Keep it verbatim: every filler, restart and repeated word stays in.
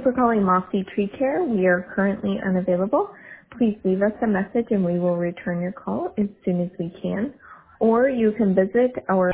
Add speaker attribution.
Speaker 1: for calling Mossy Tree Care. We are currently unavailable. Please leave us a message and we will return your call as soon as we can. Or you can visit our